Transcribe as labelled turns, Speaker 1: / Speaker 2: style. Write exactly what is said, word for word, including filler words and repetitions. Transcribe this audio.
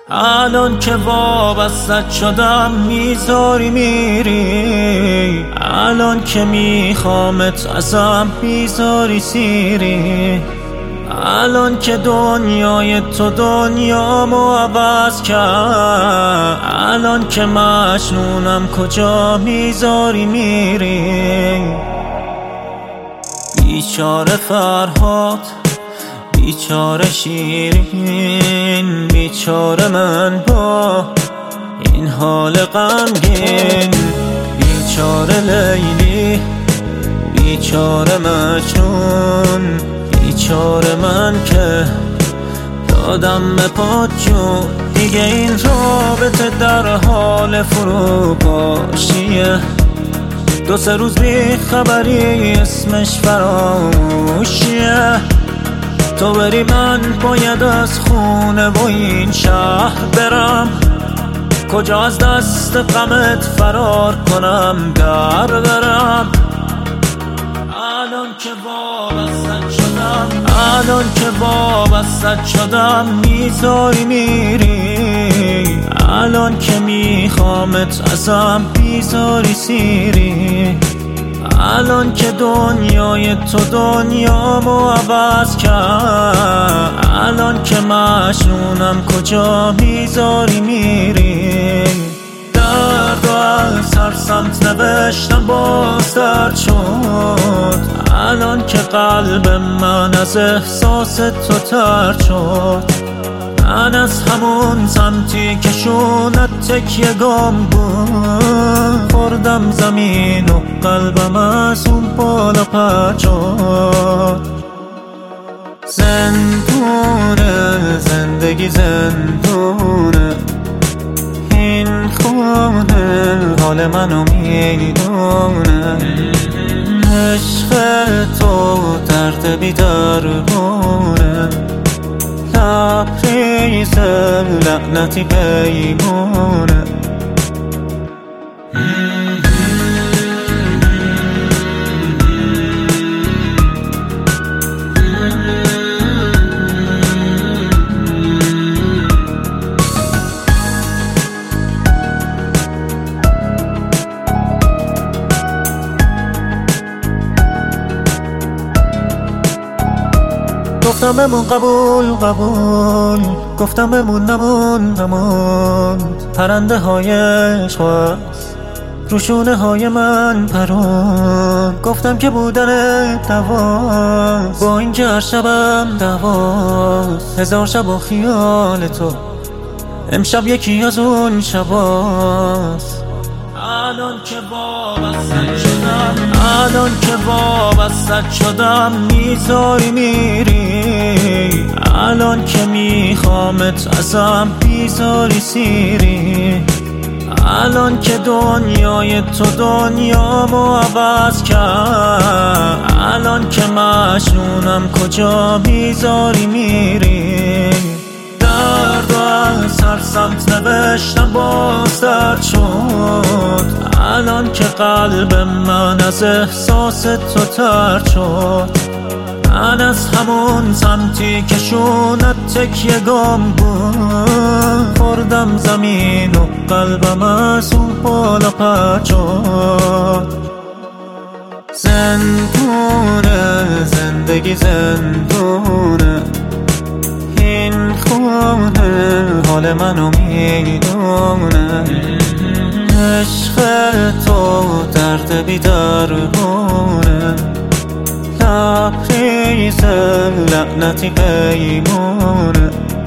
Speaker 1: الان که وابستت شدم میذاری میری، الان که میخوامت ازم میذاری سیری، الان که دنیای تو دنیامو عوض کرد، الان که مجنونم کجا میذاری میری. بیچاره فرهاد، بیچاره شیرین، بیچاره من با این حال غمگین، بیچاره لیلی، بیچاره مجنون، بیچاره من که دادم به پات جون. دیگه این رابطه در حال فروپاشیه، دو سه روز بی خبری اسمش فراموشیه. تو بری من باید از خونه و این شهر برم، کجا از دست غمت فرار کنم در برم. الان که وابستت شدم، الان که وابستت شدم میذاری میری، الان که میخوامت ازم بیزاری سیری، الان که دنیای تو دنیامو عوض کرد، الان که مجنونم کجا میذاری میری. درد و از هر سمت نوشتم باز درد شد، الان که قلب من از احساس تو ترد شد. من از همون سمتی که شونت تکیه گم بود، خوردم زمین و قلبم از اون بالا پرد شد. زندونه زندگی زندونه، این خونه حال منو میدونه. عشق تو درد بی درمونه، لبریز لعنتی پیمونه. گفتم بمون قبول قبول، گفتم بمون نمون نمون. پرنده های عشق روشونه های من پرون، گفتم که بودن دواست، با اینکه هر شبم دواست. هزار شب و خیال تو امشب یکی از اون شباست. الان که وابستت شدم، الان که وابستت شدم میذاری میری، الان که میخوامت ازم بیزاری سیری، الان که دنیای تو دنیامو عوض کرد، الان که مجنونم کجا میذاری میری. درد و از هر سمت نوشتم باز درد شد، الان که قلب من از احساس تو ترد شد. من از همون سمتی که شونت تکیه گم بود، خوردم زمین و قلبم از اون بالا پرد شد. زندونه زندگی زندونه، این خونه حال منو میدونه. عشق تو درد بی درمونه، لبریز لعنتی پیمونه.